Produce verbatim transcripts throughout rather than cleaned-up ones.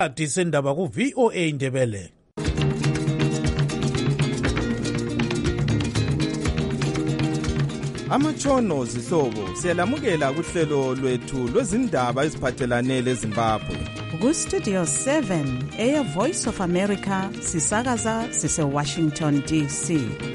Disendaba ku V O A Ndebele. Amatshono zihlobo siyalamukela kuhlelo lwethu lwezindaba eziphathelane leZimbabwe. Ku Studio seven eya Voice of America sisakaza sise Washington D C.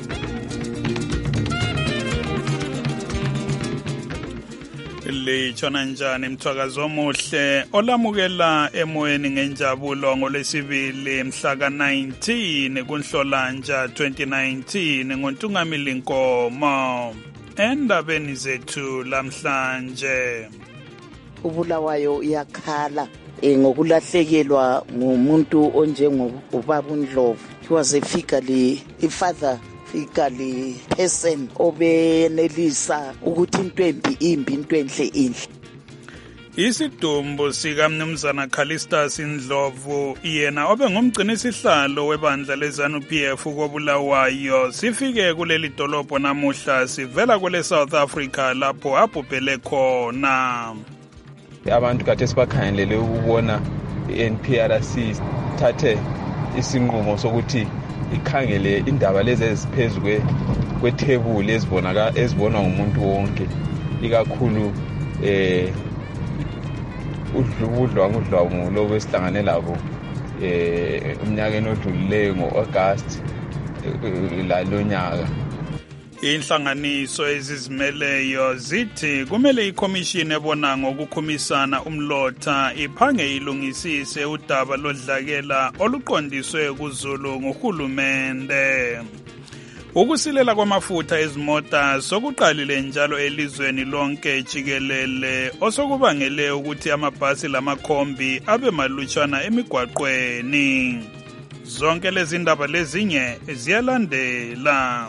Litshona njani mthwakazi omuhle olamukela emoyeni ngenjabulo ngolwesibili mhla ka nineteen kuNhlolanja twenty nineteen ngoNtungamili Nkomo. Endabeni zethu lamhlanje uBulawayo uyakhala ngokulahlekelwa ngumuntu onjengobaba uNdlovu. He was a figurely a father figurely person obenelisa ukuthi intwembi imbi intwenhle inhle. Isidumbu sikamnumzana Callistus Ndlovu yena obengumgcinisihlalo webandla leZANU-P F koBulawayo sifike kuleli dolobho namuhla sivela kule South Africa lapho abhubhele khona. Abantu kade sibakhangelele ukubona i-N P R C thathe isinqumo sokuthi ikhangele indaba lezi eziphezulu kwethebuli ezibonaka ezibonwa ngumuntu wonke ikakhulu eh udludlwa ngudlwa lo besihlangane labo eh umnyaka odlulileyo ngo-August la lonyaka. Inhlanganiso ezizimeleyo zithi kumele ikhomishini ebona ngokukhumisana umlotha iphange ilungisise udaba lodlakela oluqondiswe kuZulu nguhulumende. Ukusilela kwamafutha ezimota sokuqalile njalo elizweni lonke jikelele osokubangele ukuthi amabhasi lamakhombi abe malutshwana emigwaqweni. Zonke lezi ndaba lezinye ziyalandela.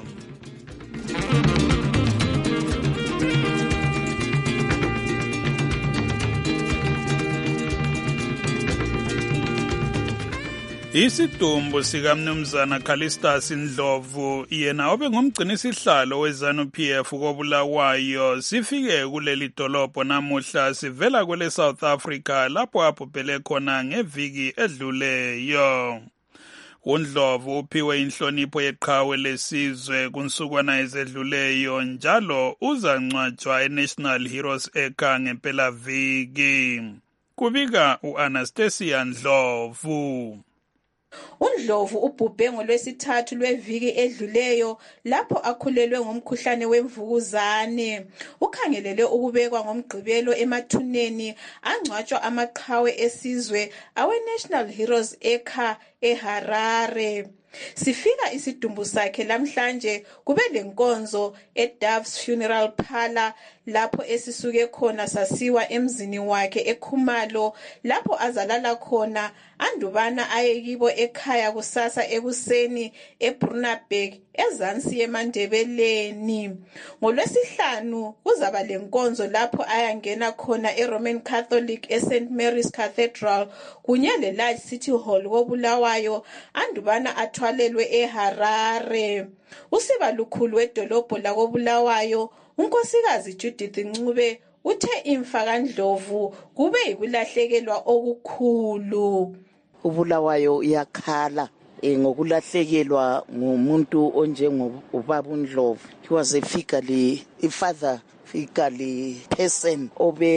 Isidumbu sikamnumzana Callistus Ndlovu yena obengumgcinisihlalo weZANU-P F koBulawayo sifike kuleli dolobho namuhla sivela kule South Africa lapho abhubhele khona ngeviki edluleyo. uNdlovu uphiwe inhlonipho yeqhawe lesizwe kunsukwana ezedluleyo njalo uzangcwatshwa eNational Heroes Acre ngempelaviki. Kubika uAnastasia Ndlovu. uNdlovu ubhubhe ngolwesithathu lweviki edluleyo lapho akhulelwe ngomkhuhlane wemvukuzane. Ukhangelele ukubekwa ngomgqibelo emathuneni angcwatshwa amaqhawe esizwe awe-National Heroes Acre eHarare. Sifika isidumbu sakhe lamhlanje kube lenkonzo eDove's Funeral Parlour lapho esisuke khona sasiwa emzini wakhe eKhumalo lapho azalala khona andubana ayekibo ekhaya kusasa ekuseni eBrunaberg ezansi yeMandebeleni. ngolwesihlanu kuzaba lenkonzo lapho ayangena khona eRoman Catholic eSaint Mary's Cathedral kunye leLarge City Hall koBulawayo andubana athwalelwe eHarare. Usiba lukhulu wedolobho lakoBulawayo unkosikazi Judith Ncube uthe imfa kaNdlovu kube yikulahlekelwa okukhulu. uBulawayo uyakhala ngokulahlekelwa ngumuntu onjengobaba uNdlovu. He was a figurely a father figurely person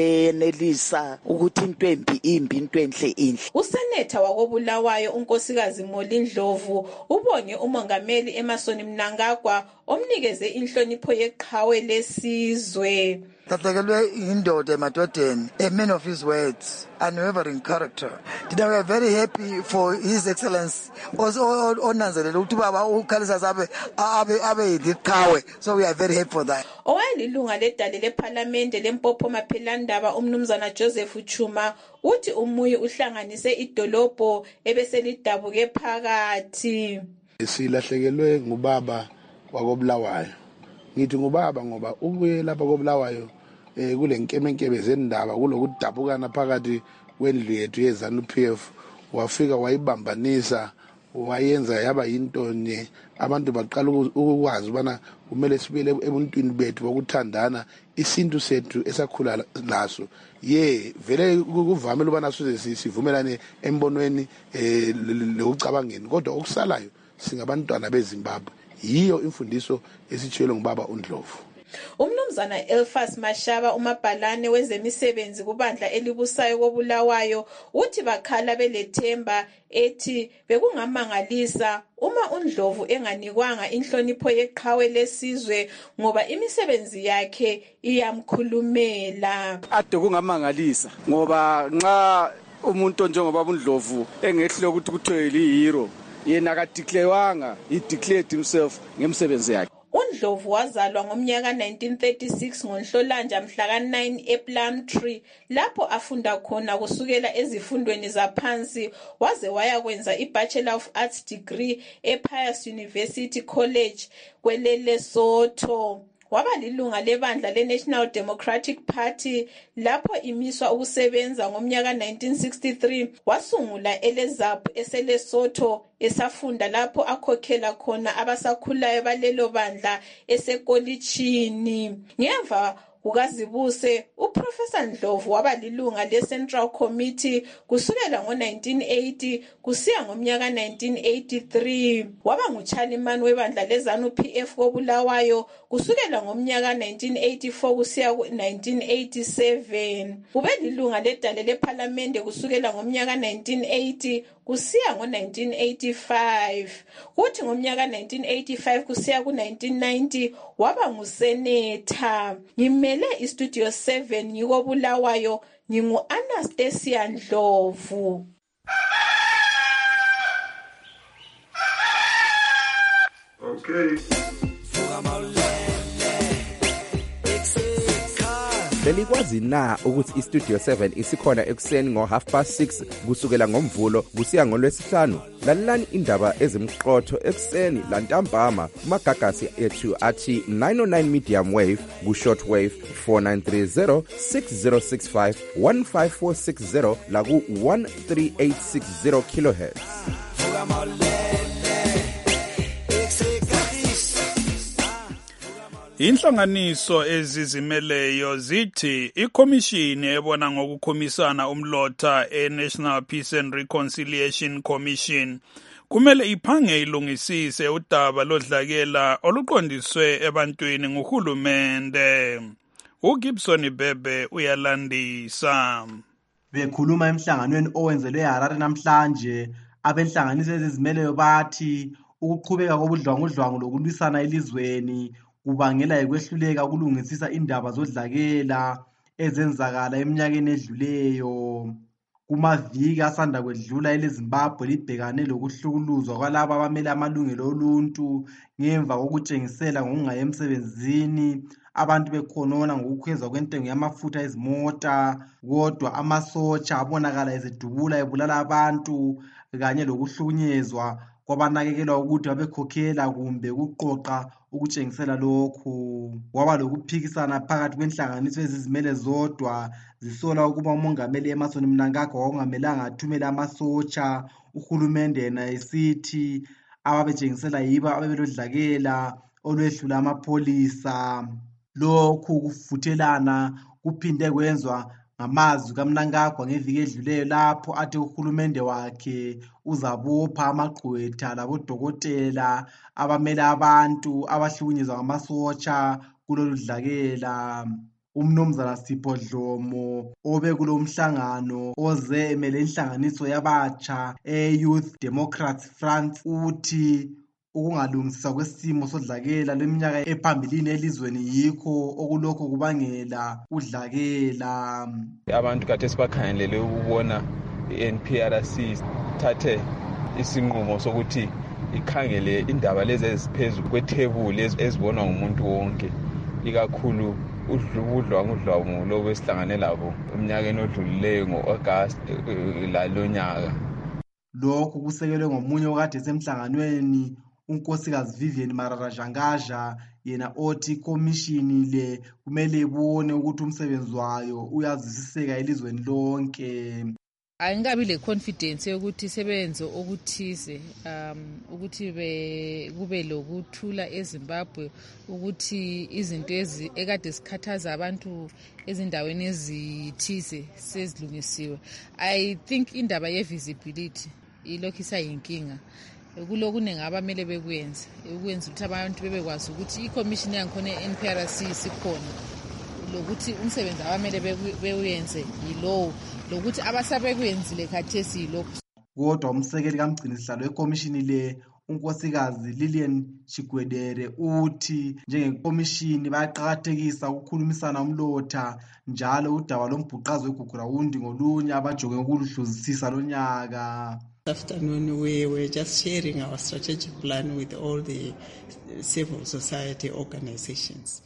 obenelisa ukuthi intwembi imbi intwenhle inhle. Usenetha wakoBulawayo unkosikazi Moli Ndlovu ubonge umongameli Emmerson Mnangagwa omnikeze inhlonipho yeqhawe lesizwe. Tathakelwe indoda emadodeni, a man of his words, unwavering character. Today we are very happy for His Excellency onanzelela ukuthi baba uKalisa abe abe abe yiqhawe, so we are very happy for that. Owayelilunga ledale leParliament leMpopo Maphelandaba umnumzana Joseph Chuma uthi umuyi uhlanganise idolobho ebeselidabuke phakathi. Silahlekelwe ngubaba wakoBulawayo. Ngithi ngubaba ngoba ubuye lapha koBulawayo eh kule nkemenkebe zendaba kulokudabukana phakathi kwendlu yethu yeZANU-P F wafika wayibambanisa wayenza yaba yinto nye abantu baqala ukwazi ubana kumele sibele ebuntwini bethu bokuthandana isintu sethu esakhula laso ye vele kuvamile ubana size sivumelane embonweni eh lokucabangeni kodwa okusalayo singabantwana beZimbabwe yiyo imfundiso esitshiyelwe ngubaba uNdlovu. Umnumzana Elfas Mashaba umabhalane wezemisebenzi kubandla elibusayo koBulawayo uthi bakhala belethemba ethi bekungamangalisa uma uNdlovu enganikwanga inhlonipho yeqhawe lesizwe ngoba imisebenzi yakhe iyamkhulumela. Ade kungamangalisa ngoba nxa umuntu njengoba uNdlovu engehle ukuthi kuthiwe lihero yena akadeclarewanga, he declared himself ngemsebenzi yakhe. uNdlovu wazalwa ngomnyaka nineteen thirty-six ngoNhlolanja mhla ka nine ePlumtree lapho afunda khona kusukela ezifundweni zaphansi waze waya kwenza iBachelor of Arts degree ePius University College kweleLesotho. Waba lilunga lebandla leNational Democratic Party lapho imiswa ukusebenza ngomnyaka nineteen sixty-three wasungula eleZAPHU eseLesotho esafunda lapho akhokhela khona abasakhulayo balelo bandla esekolitshini. Ngemva kukaZibuse uProfessor Ndlovu waba lilunga leCentral Committee kusukela ngo nineteen eighty kusiya ngomnyaka nineteen eighty-three. Waba nguchairman webandla leZANU P F koBulawayo kusukela ngomnyaka nineteen eighty-four kusiya ku nineteen eighty-seven. Ube lilunga ledale leParliament kusukela ngomnyaka nineteen eighty kusiya ngo nineteen eighty-five. Kuthi ngomnyaka nineteen eighty-five kusiya ku nineteen ninety waba ngusenator. Ngimele iStudio seven ngikoBulawayo ngingu Anastasia Ndlovu. Okay. Belikwazi na ukuthi iStudio seven isikhona ekuseni ngo half past six kusukela ngomvulo kusiya ngolwesihlanu. Lalelani indaba ezimqotho ekuseni lantambama kumagagasi ethu athi nine oh nine medium wave ku short wave four nine three zero six zero six five one five four six zero la ku one three eight six zero kilohertz. Inhlanganiso ezizimeleyo zithi ikomishini ebona ngokukhomisana umlotha eNational Peace and Reconciliation Commission kumele iphange ilungisise udaba lodlakela oluqondiswe ebantwini nguhulumende. uGibson Bebe uyalandisa. Bekhuluma emhlanganweni owenzelwe eHarare namhlanje abenhlanganiso ezizimeleyo bathi ukuqhubeka kobudlwangudlwangu lokulwisana elizweni kubangela ekwehluleka ukulungisisa indaba zodlakela ezenzakala eminyakeni edluleyo. Kumaviki asanda kwedlula eleZimbabwe libhekane lokuhlukuluzwa kwalabo abamele amalungelo oluntu ngemva kokutshengisela ngokungayi emsebenzini abantu bekhonona ngokukhwezwa kwentengo yamafutha ezimota kodwa amasotsha abonakala ezedubula ebulala abantu kanye lokuhlukunyezwa kwabanakekelwa ukuthi babekhokhela kumbe ukuqoqa ukutshengisela lokhu. Kwaba lokuphikisana phakathi kwenhlanganiso ezizimele zodwa zisola ukuba umongameli Emmerson Mnangagwa wakungamelanga athumele amasotsha. Uhulumende yena esithi ababetshengisela yibo ababelodlakela olwehlula amapholisa. Lokhu kufuthelana kuphinde kwenzwa ngamazwi kaMnangagwa ngeviki edluleyo lapho athi uhulumende wakhe uzabopha amagqwetha labodokotela abamele abantu abahlukunyezwa ngamasotsha kulolu dlakela. Umnumzana Sipho Dlomo obe kulo mhlangano oze emele inhlanganiso yabatsha e-Youth Democrats Front uthi ukungalungiswa kwesimo sodlakela leminyaka ephambilini elizweni yikho okulokho kubangela udlakela. Abantu kade sibakhangelele ukubona i-N P R C thathe isinqumo sokuthi ikhangele indaba lezi eziphezulu kwethebuli ezibonwa ngumuntu wonke ikakhulu udlwangudlwangu lobu esihlangane labo eminyakeni odlulileyo ngo-August lalonyaka. Lokhu kusekelwe ngomunye okade semhlanganweni unkosikazi Vivian Mararajangaja yena othi ikomishini le kumele ibone ukuthi umsebenzi wayo uyazwisiseka elizweni lonke. Angikabi le confidence yokuthi sebenze okuthize um ukuthi be kube lokuthula eZimbabwe ukuthi izinto ezi ekade sikhathaza abantu ezindaweni ezithize sezilungisiwe. I think indaba ye visibility ilokhu isayinkinga. Kulokuningi abamele bekwenze ukwenza ukuthi abantu bebekwazi ukuthi i-commission yankhona e-N P R C sikhona lokuthi umsebenzi abamele bewenze yilowo lokuthi abasabekwenzile khathesi yilokho. Kodwa umsekeli kamgcini sihlalo wekomishini le unkosikazi Lillian Chigwedere uthi njengekomishini bayaqhakathekisa ukukhulumisana umlotha njalo udaba lombhuqazo weGugurawundi ngolunye abajonge ukuluhluzisisa lonyaka. Afternoon, we were just sharing our strategic plan with all the civil society organizations.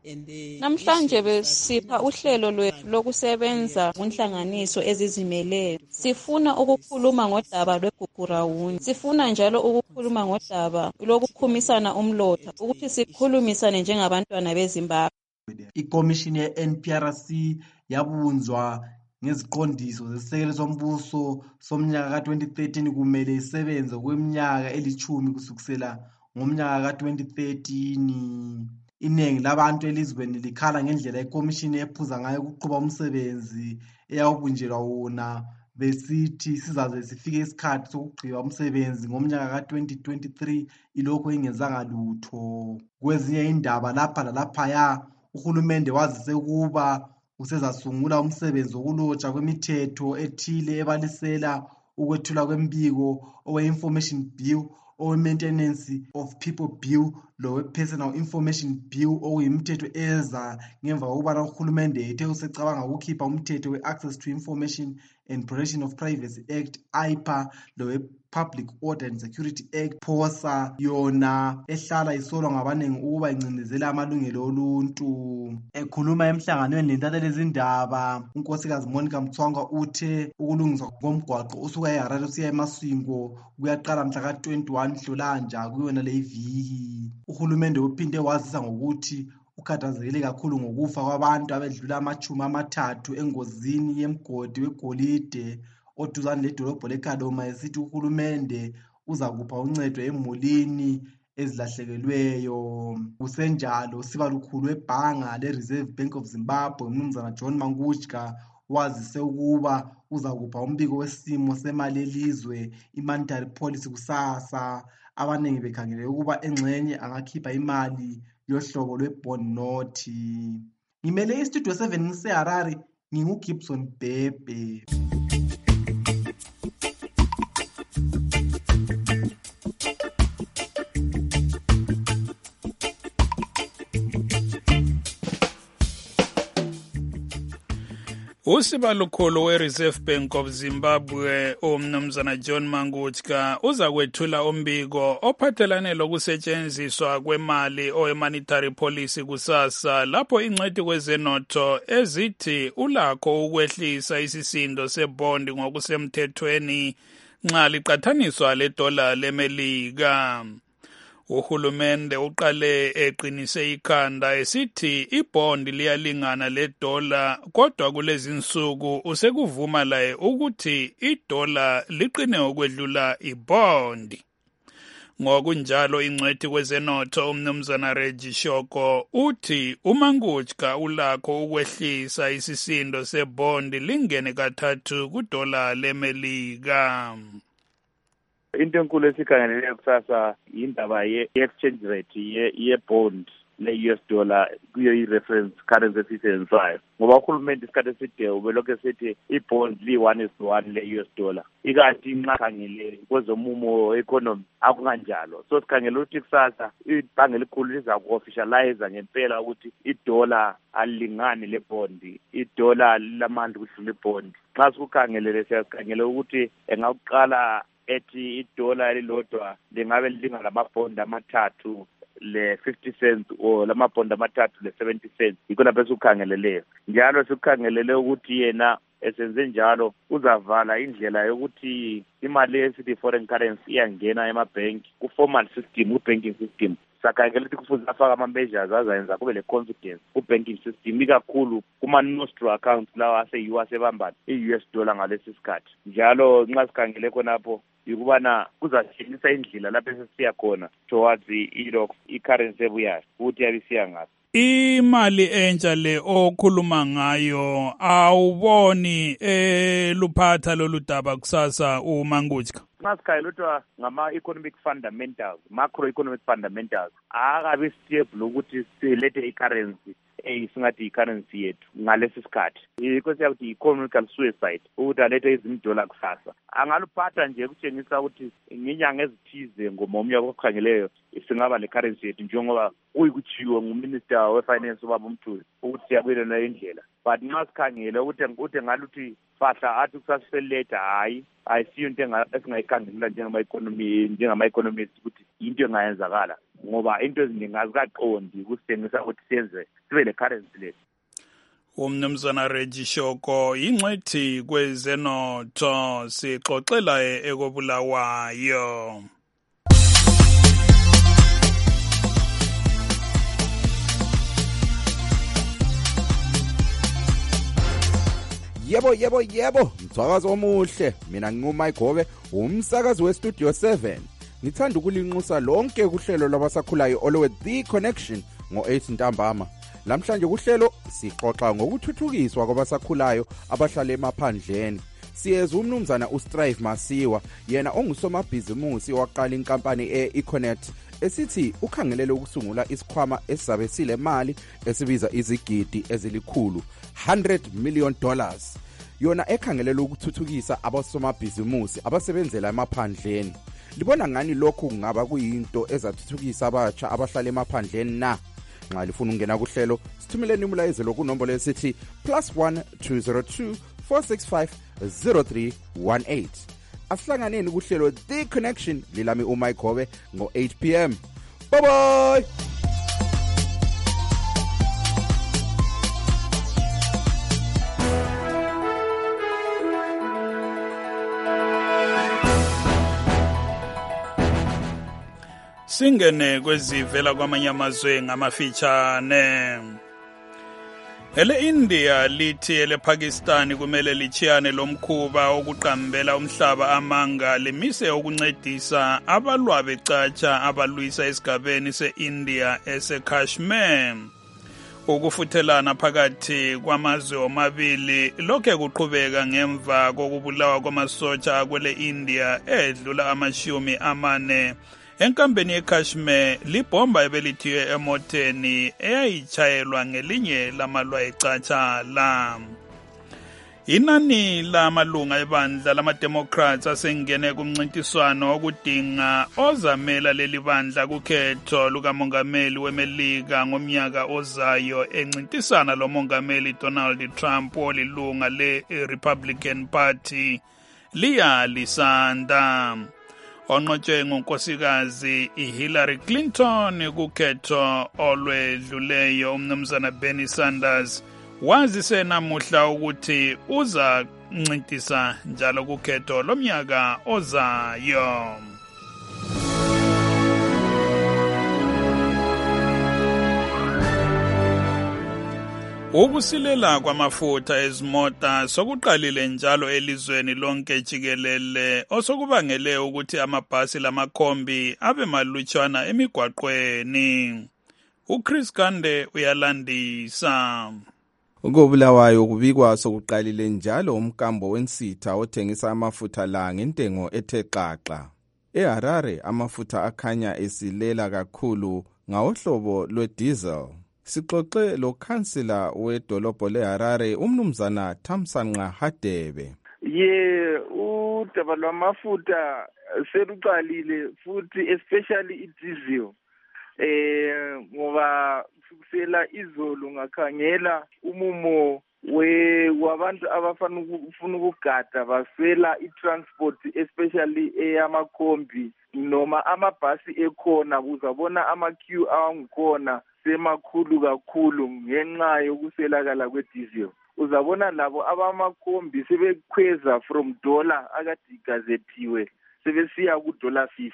Namhlanje besipha uhlelo lwethu lokusebenza kunhlanganiso ezizimeleyo. Sifuna ukukhuluma ngodaba lweGugurawundi. Sifuna njalo ukukhuluma ngodaba lokukhumisana umlotha ukuthi sikhulumisane njengabantwana beZimbabwe. Ikomishini ye-N P R C yabunzwa ngeziqondiso zesisekelo sombuso somnyaka ka twenty thirteen kumele isebenze kweminyaka elithumi kusukisela ngomnyaka ka twenty thirteen. Iningi labantu elizweni likhala ngendlela ikomishini ephuza ngayo ukuqhuba umsebenzi eyawubunjelwa wona besithi sizaze sifike isikhathi sokugqiba umsebenzi ngomnyaka ka twenty twenty-three ilokho ingenzanga lutho. Kwezinye indaba lapha lalaphaya uhulumende wazise kuba usezasungula umsebenzi wokulotsha kwemithetho ethile ebalisela ukwethula kwembiko owe-Information Bill, owe-Maintenance of People Bill lowe-Personal Information Bill okuyimithetho eza ngemva kokubana uhulumende ethe usecabanga ukukhipha umthetho we-Access to Information and Protection of Privacy Act, I P A, lowe-Public Order and Security Act, POSA, yona ehlala isolwa ngabanengi ukuba incindezela amalungelo oluntu. Ekhuluma emhlanganweni lentatheleli izindaba, unkosikazi Monica Mtswangwa uthe ukulungiswa komgwaqo usuka eHarare usiya eMasvingo kuyaqala mhla ka twenty-one Nhlolanja kuyona le viki. Uhulumende uphinde wazisa ngokuthi ukhathazekile kakhulu ngokufa kwabantu abedlula amachumi amathathu engozini yemgodi wegolide oduzane ledolobho leKhaloma esithi uhulumende uza kupha uncedo emulini ezilahlekelweyo. Kusenjalo usiba lukhulu webhanga le-Reserve Bank of Zimbabwe umnumzana John Manguchka wazise ukuba uza kupha umbiko wesimo semali elizwe i-monetary policy kusasa. Abaningi bekhangele ukuba engxenye angakhipha imali yohlobo lwe-bond note. Ngimele istudio seven ngiseHarare, nginguGibson Bhebhe. Usiba lukhulu we-Reserve Bank of Zimbabwe umnumzana John Manguchka uza kwethula umbiko ophathelane lokusetshenziswa kwemali owe-monetary policy kusasa lapho ingcwethi kwezenotho ezithi ulakho ukwehlisa isisindo sebondi ngokusemthethweni nxa liqathaniswa ledola lemelika. Uhulumende uqale eqinise ikhanda esithi ibondi liyalingana ledola kodwa kulezi insuku usekuvuma laye ukuthi idola liqine ukwedlula ibondi. Ngokunjalo ingcwethi kwezenotho umnumzana Reggie Shoko uthi uManguchka ulakho ukwehlisa isisindo sebondi lingene kathathu kudola lemelika. Into enkulu esikhangelele kusasa indaba ye-exchange rate ye-bond le-U S dollar kuyo i-reference currency esiyisebenzisayo ngoba uhulumende isikhathi eside ubelokhu esithi i-bond li-one is to one le-U S dollar ikanti nxa khangele kwezomumo economy akunganjalo. So sikhangele ukuthi kusasa ibhange elikhulu liza ku-officialize ngempela ukuthi idola alilingani le-bond, idola lilamandla ukudlula ibond. Nxa sikukhangelele siyasikhangele ukuthi engakuqala ethi idola elilodwa lingabe lilinga lamabhondi amathathu le fifty cents or lamabhondi amathathu le seventy cents. Yikho lapho esikukhangeleleyo. Njalo sikukhangelele ukuthi yena esenze njalo uzavala indlela yokuthi imali esithi foreign currency iyangena emabhenki ku-formal system, ku-banking system. sakhangela ukuthi kufuze afake ama-measures azayenza kube le confidence ku-banking system ikakhulu kuma-nostro accounts lawa aseyiwo asebambana i-U S dollar ngalesi sikhathi. Njalo nxa sikhangele khonapho yikubana kuzashinisa indlela lapho esisiya khona towards i-currency ebuyayo ukuthi yabe isiya ngaso. Imali entsha le okhuluma ngayo awuboni eluphatha lolu daba kusasa uMangutshka? Nxa sikhayelotwa ngama-economic fundamentals, macroeconomic fundamentals, akabe stable ukuthi silethe i-currency eyisingathi i-currency yethu ngalesi sikhathi. Yikho siyakuthi i-economical suicide ukuthi alethe izimdola kusasa. Angaluphatha nje kutshengisa ukuthi ngenyanga ezithize ngomnyaka okukhangeleyo singaba le-currency yethu njengoba kuyikutshiwo nguminister we-finance ubaba uMthuli ukuthi siyabuyela nayo indlela. But nxa sikhangele ukuthi ukuthi ngaluthi fahla athi kusasiseletha hayi ayisiyo into esingayikhangelela njengama-economy njengama-economists ukuthi into engayenzakala ngoba into eziningi azikaqondi kusitshengisa ukuthi siyenze sibe le-currency lethu. Umnumzana Reggie Shoko ingcwethi kwezenotho sixoxela ekobulawayo. Yebo yebo yebo mthwakazo omuhle mina nginguMike Gobe umsakazi weStudio seven ngithanda ukulinxusa lonke kuhlelo labasakhulayo olwe The Connection ngo eight ntambama. Namhlanje kuhlelo sixoxa ngokuthuthukiswa kwabasakhulayo abahlala emaphandleni. Siyeza umnumzana uStrive Masiwa yena ongusomabhizimusi waqala inkampani e-Econet esithi ukhangelele ukusungula isikhwama esizabe sile mali esibiza izigidi ezilikhulu one hundred million dollars yona ekhangelela ukuthuthukisa abasomabhizimusi abasebenzela emaphandleni. Libona ngani lokhu kungaba kuyinto ezathuthukisa abatsha abahlala emaphandleni na? Nxa lifuna ungena kuhlelo sithumeleni umlayezelo kunombolo esithi plus one two zero two four six five zero three one eight. Asihlanganeni kuhlelo The Connection lilami uMike Gobe ngo eight p m. Bye bye. Singene kwezivela kwamanye amazwe ngamafitshane. Ele India lithi ele Pakistan kumele lichiyane lomkhuba okuqambela umhlaba amanga lemise ukuncedisa abalwa becatsha abalwisa esigabeni se-India ese-Kashmir. Ukufuthelana phakathi kwamazwe omabili lokhe kuqhubeka ngemva kokubulawa kwamasotsha kwele India edlula amashumi amane enkambeni yeKashmir libhomba ebelithiwe emoteni eyayichayelwa ngelinye lamalwa ecatsha la. Inani lamalunga ebandla lama-Democrats asengene kumncintiswano okudinga ozamela leli bandla kukhetho lukamongameli weMelika ngomnyaka ozayo encintisana lomongameli Donald Trump olilunga le-Republican Party liya lisanda. Onqotshwe ngunkosikazi Hillary Clinton kukhetho olwedluleyo umnumzana Bernie Sanders wazise namuhla ukuthi uza ncintisa njalo kukhetho lomnyaka ozayo. Ukusilela kwamafutha ezimota sokuqalile njalo elizweni lonke jikelele osokubangele ukuthi amabhasi lamakhombi abe malutshwana emigwaqweni. uChris Gande uyalandisa. Ukubulawayo kubikwa sokuqalile njalo umkambo wensitha othengisa amafutha la ngentengo ethe xaxa. eHarare amafutha akhanya esilela kakhulu ngawohlobo lwediesel. Sixoxe lo kansila wedolobho leHarare umnumzana Thamsanqa Hadebe. Ye udaba lwamafutha seluqalile futhi especially idiesel eh ngoba kusela izolo ngakhangela umumo we wabantu abafana ukufuna ukugada baswela itransport especially eyamakhombi noma amabhasi ekhona kuzabona ama queue angikhona semakhulu kakhulu ngenxa yokuselakala kwediesel. Uzabona labo abamakhombi sebekhweza from dollar akade igazethiwe sebesiya ku dollar fifty.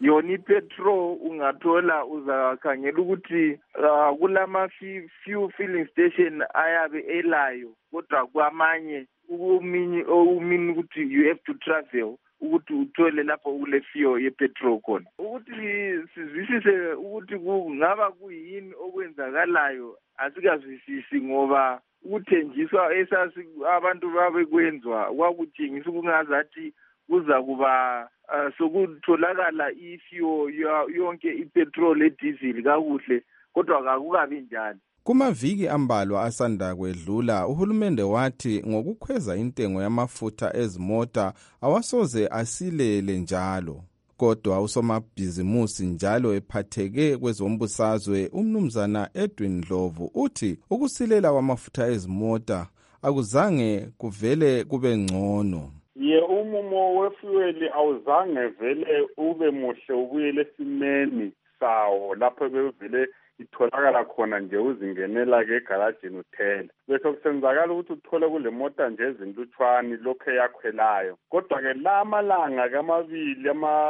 yona ipetrol ungathola uzakhangela ukuthi uh, kulama few filling station ayabe elayo kodwa kwamanye umini umini ukuthi you have to travel ukuthi uthole lapho kule fuel yepetrol khona ukuthi sizwisise ukuthi kungaba kuyini okwenzakalayo asikazwisisi ngoba ukuthenjiswa esasi abantu babekwenzwa kwakutshengisa ukungazathi kuza kuba uh, sokutholakala ifuel yonke ipetrol ediesel kakuhle kodwa kakukabi njalo. Kumaviki ambalwa asanda kwedlula uhulumende wathi ngokukhweza intengo yamafutha ezimota awasoze asilele njalo. Kodwa usomabhizimusi njalo ephatheke kwezombusazwe umnumzana Edwin Ndlovu uthi ukusilela kwamafutha ezimota akuzange kuvele kube ngcono. Ye umumo wefuel awuzange vele ube muhle ubuyele esimeni sawo lapho bevele itholakala khona nje uzingenela ke egarageni uthela bese kusenzakala ukuthi uthole kule mota nje ezintutshwani lokho yakhwelayo kodwa ke la malanga kamabili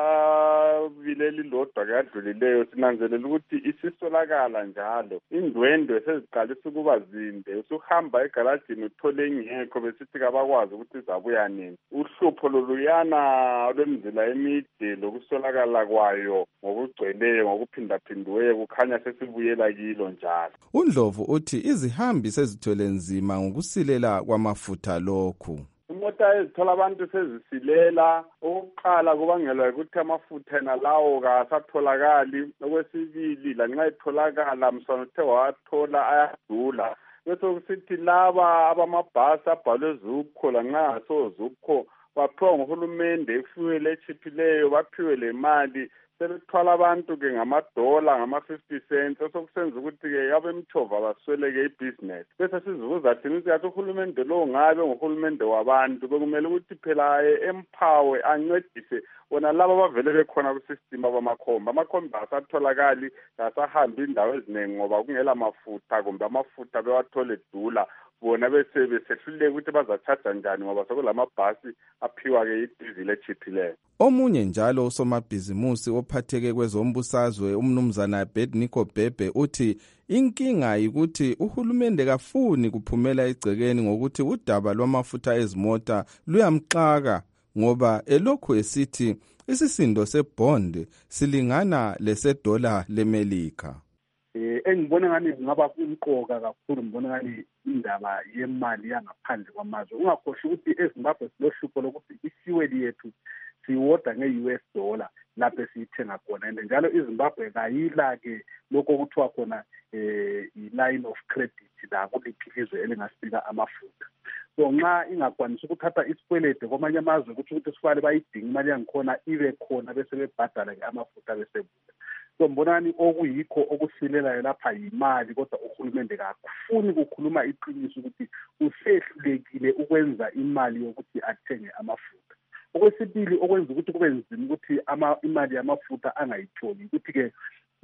amabili elilodwa ke adlulileyo sinanzelela ukuthi isisolakala njalo indwendwe seziqalisa ukuba zinde usuhamba egarageni uthole ingekho besithi kabakwazi ukuthi izabuya nini uhlupho loluyana lwemizila emide lokusolakala kwayo ngokugcweleyo ngokuphindaphindiweyo kukhanya sesibuyela kilo njalo. uNdlovu uthi izihambi sezithwele nzima ngokusilela kwamafutha lokhu. Imota ezithola abantu sezisilela okuqala kubangelwa ukuthi amafutha nalawo kasatholakali okwesibili lanxa etholakala msana uthe wathola ayadula bese kusithi laba abamabhasi abhalwe Zupco lanxa asozupco baphiwa nguhulumende ifuel echiphileyo baphiwe le mali sebethwala abantu ke ngamadola ngama-fifty cents osokusenza ukuthi-ke abemthova basweleke ibhizinesi bese sizibuza thina ukuthi uhulumende lo ngabe nguhulumende wabantu bekumele ukuthi phela emphawe ancedise bona laba bavele bekhona kwisystem abamakhomba amakhomba asatholakali asahambi indawo eziningi ngoba kungela mafutha kumbe amafutha bewathole dula bona bese besehluleke ukuthi bazachaja njani ngoba sekulamabhasi aphiwa-ke idizili echiphileyo. Omunye njalo usomabhizimusi ophatheke kwezombusazwe umnumzana Bednico Bhebhe uthi inkinga yikuthi uhulumende kafuni kuphumela egcekeni ngokuthi udaba lwamafutha ezimota luyamxaka ngoba elokhu esithi isisindo sebond silingana lesedola leMelika. Eh engibona ngani ngaba kumqoka kakhulu ngibona ngani indaba yemali yangaphandle kwamazwe ungakhohle ukuthi eZimbabwe silohlupho lokuthi ifuel yethu siwoda nge-U S dollar lapho siyithenga khona and njalo iZimbabwe kayila ke lokho kuthiwa khona eh i-line of credit la kuliphilizwe elingasika amafutha so nxa ingakwanisa ukuthatha isikwelede kwamanye amazwe ukuthi ukuthi sifale bayidinga imali yangikhona ibe khona bese bebhadala ke amafutha besebuya so mbonani okuyikho okusilelayo lapha yimali kodwa uhulumende kakufuni kukhuluma iqiniso ukuthi usehlulekile ukwenza imali yokuthi athenge amafutha. Okwesibili okwenza ukuthi kube nzima ukuthi ama imali yamafutha angayitholi ukuthi ke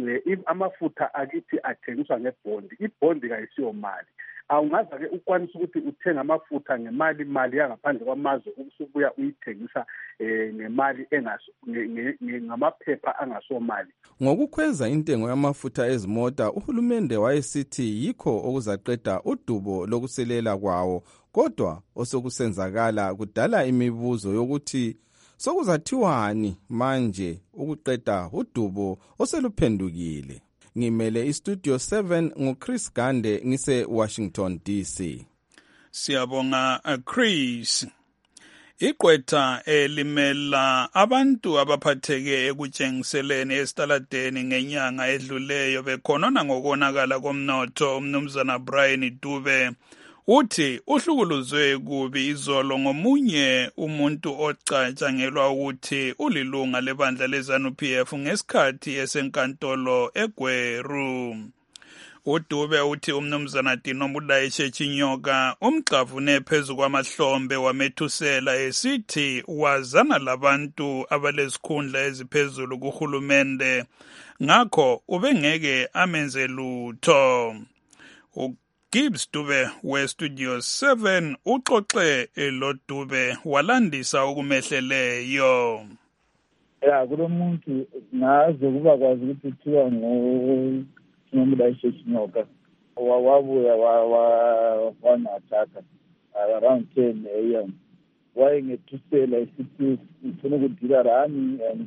amafutha akithi athengiswa ngebhondi ibhondi kayisiyo mali awungaza ke ukwanisa ukuthi uthenga amafutha ngemali mali yangaphandle kwamazwe ukusubuya uyithengisa eh ngemali engaso ngamaphepha angasomali. Ngokukhweza intengo yamafutha ezimota uhulumende wayesithi yikho okuzaqeda udubo lokuselela kwawo kodwa osokusenzakala kudala imibuzo yokuthi sokuzathiwani manje ukuqeda udubo oseluphendukile. Ngimele istudio seven nguChris Gande ngise Washington D C. Siyabonga Chris. Iqwetha elimela abantu abaphatheke ekutshengiseleni esitaladeni ngenyanga edluleyo bekhonona ngokonakala komnotho umnumzana Brian Dube uthi uhlukuluzwe kubi izolo ngomunye umuntu ocatshangelwa ukuthi ulilunga lebandla leZANU P F ngesikhathi esenkantolo eGweru. uDube uthi umnumzana Dino Mbulayi Chechinyoka umxavune phezu kwamahlombe wamethusela esithi wazana labantu abalezikhundla eziphezulu kuhulumende ngakho ubengeke amenze lutho. Gibbs Dube we Studio seven uxoxe lo Dube walandisa ukumehleleyo. ya kulo muntu ngaze kuba kwazi ukuthi kuthiwa ngoMdayisheshinyoka wabuya wangathaka around ten a m wayengethusela isithi ngifuna ukudila rani and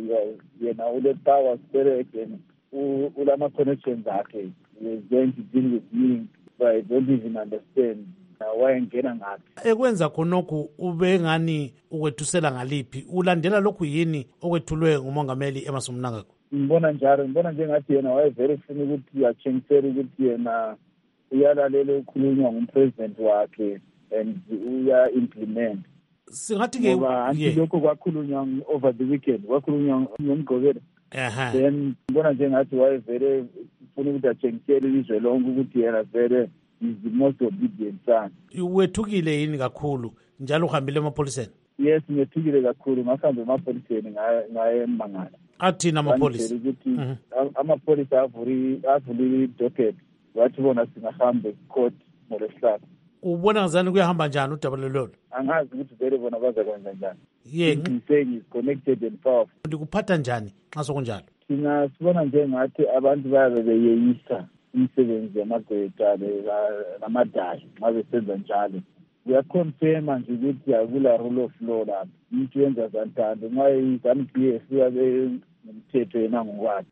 yena ule power spirit and ulama connections akhe he was going to deal with me but I don't even understand wayengena ngapi ekwenza khonokho ube ngani ukwethusela ngaliphi ulandela lokhu yini okwethulwe ngumongameli Emmerson Mnangagwa ngibona njalo ngibona njengathi yena waye very funa ukuthi atshengisele ukuthi yena uyalalela ukukhulunywa ngumpresident wakhe and uya implement singathi ke yeah lokho kwakhulunywa over the weekend kwakhulunywa ngomgqokelo aha then ngibona njengathi waye very funa ukuthi atshengisele izwe lonke ukuthi yena very is the most obedient son. Wethukile yini kakhulu njalo uhambile emapholiseni? Yes, ngethukile kakhulu ngahamba emapholiseni ngaye emangala. Athina amapholisa ukuthi amapholisa avuli avuli docket wathi bona singahamba court ngolesihlanu. Ubona ngazani kuyahamba njani udaba lolo? Angazi ukuthi vele bona bazakwenza njani. Yeah, saying is connected and powerful. Ndikuphatha njani xa sokunjalo? Thina sibona njengathi abantu bayabe beyeyisa imisebenzi yamagqwetha namadaya nxa besenza njalo. Uyaconfirma nje ukuthi akula rule of law lapha. Umuntu wenza zantando nxa izamp f uyabe ngumthetho yena ngokwakhe.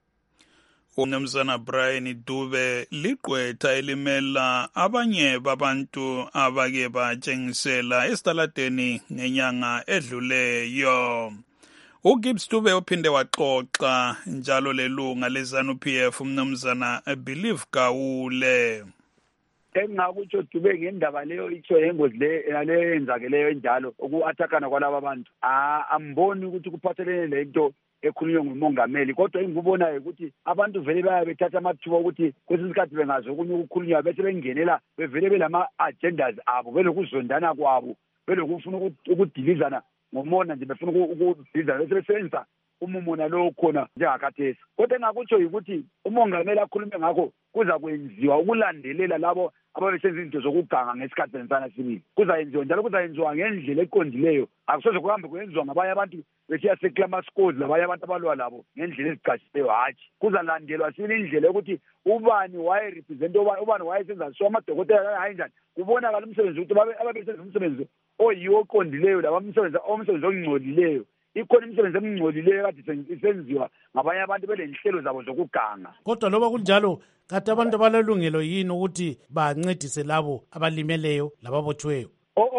Umnumzana Brian Dube ligqwetha elimela abanye babantu abake batshengisela esitaladeni ngenyanga edluleyo. uGibbs Dube uphinde waxoxa njalo lelunga leZANU-P F umnumzana Believe Gawule. Engakutsho Dube ngendaba leyo itsho yengozi le leyo yenzakeleyo enjalo uku-attackana kwalaba abantu amboni ukuthi kuphathelene lento ekhulunywa ngumongameli kodwa engikubonayo ukuthi abantu vele baya bethatha amathuba ukuthi kwesinye isikhathi bengazi okunye ukukhulunywa bese bengenela bevele belama agendas abo belokuzondana kwabo belokufuna ukudilizana ngomona nje befuna ukudilizana bese besenza umumona lo khona njengakhathesi kodwa engakutsho ukuthi umongameli akhulume ngakho kuza kwenziwa ukulandelela labo ababesenza izinto zokuganga ngesikhathi sensana sibili kuzayenziwa njalo kuzayenziwa ngendlela eqondileyo akusoze kuhambe kwenziwa ngabanye abantu besiya seclama schools labanye abantu abalwa labo ngendlela ezicashileyo hatshi kuzalandelwa sibili indlela yokuthi ubani waye represent ubani ubani wayesenza so amadokotela hayi njani kubonakala umsebenzi ukuthi ababesenza umsebenzi oyiwo oqondileyo laba umsebenzi omsebenzi ongcolileyo ikhona imisebenzi emingcolileyo kade isenziwa ngabanye abantu belenhlelo zabo zokuganga kodwa loba kunjalo kade abantu abalelungelo yini ukuthi bancedise labo abalimeleyo lababotshiweyo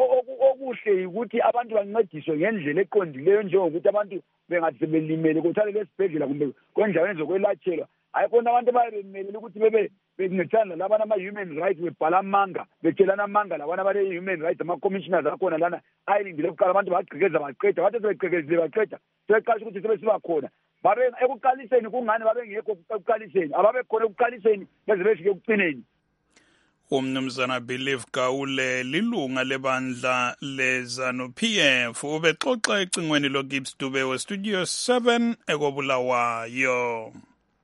okuhle ukuthi abantu bancediswe ngendlela eqondileyo njengokuthi abantu bengathi sebelimele kuthalele esibhedlela kumbe kwendaweni zokwelatshelwa ayikona abantu bayebemelele ukuthi bebe bencedisana labana ama-human rights bebhala amanga betshelana amanga labana bale-human rights ama-commissioners akhona lana ayilindile ukuqala abantu bagqekeza baqeda bathi sebegqekezile baqeda sebeqalisha ukuthi sebesiba khona babe ekuqaliseni kungani babengekho ekuqaliseni ababekhona ekuqaliseni beze befike ekucineni. Umnumzana Believe Gawule lilunga lebandla leZANU-P F ubexoxa ecingweni loGibbs Dube weStudio seven ekobulawayo.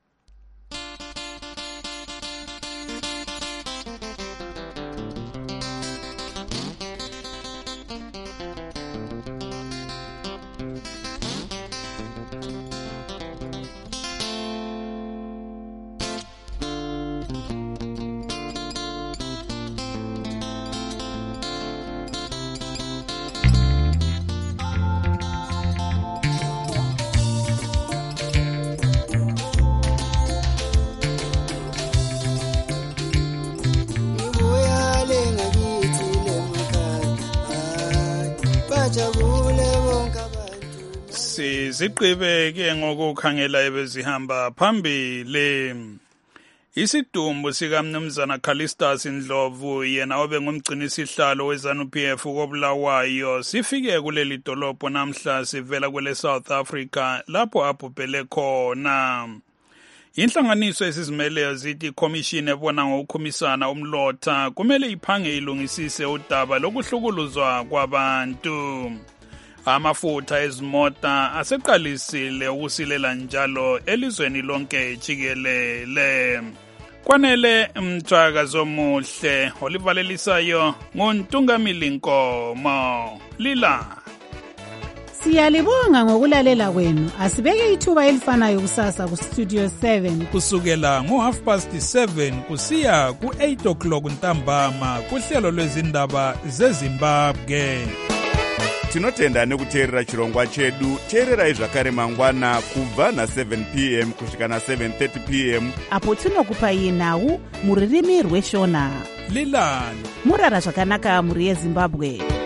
Siziqibe ke ngokukhangela ebezihamba phambili. Isidumbu sikaMnumzana Callistus Ndlovu yena obe ngumgcinisihlalo weZANU-P F kobulawayo sifike kuleli dolobho namhla sivela kwele South Africa lapho abhubhele khona. Inhlanganiso esizimeleyo zithi ikhomishini ebona ngokukhumisana umlotha kumele iphange ilungisise udaba lokuhlukuluzwa kwabantu. Amafutha ezimota aseqalisile ukusilela njalo elizweni lonke jikelele. Kwanele mthaka zomuhle olivalelisayo nguntungamili Nkomo lila Siyalibonga ngokulalela kwenu. Asibeke ithuba elifanayo kusasa ku Studio seven kusukela ngo half past seven kusiya ku eight o'clock ntambama kuhlelo lwezindaba zeZimbabwe. Tinotenda nekuteerera chirongwa chedu. Teererai zvakare mangwana kubva na seven p m kusvika na seven thirty p m apo tinokupai nhau muririmi rweshona. Lilani murara zvakanaka muri yeZimbabwe.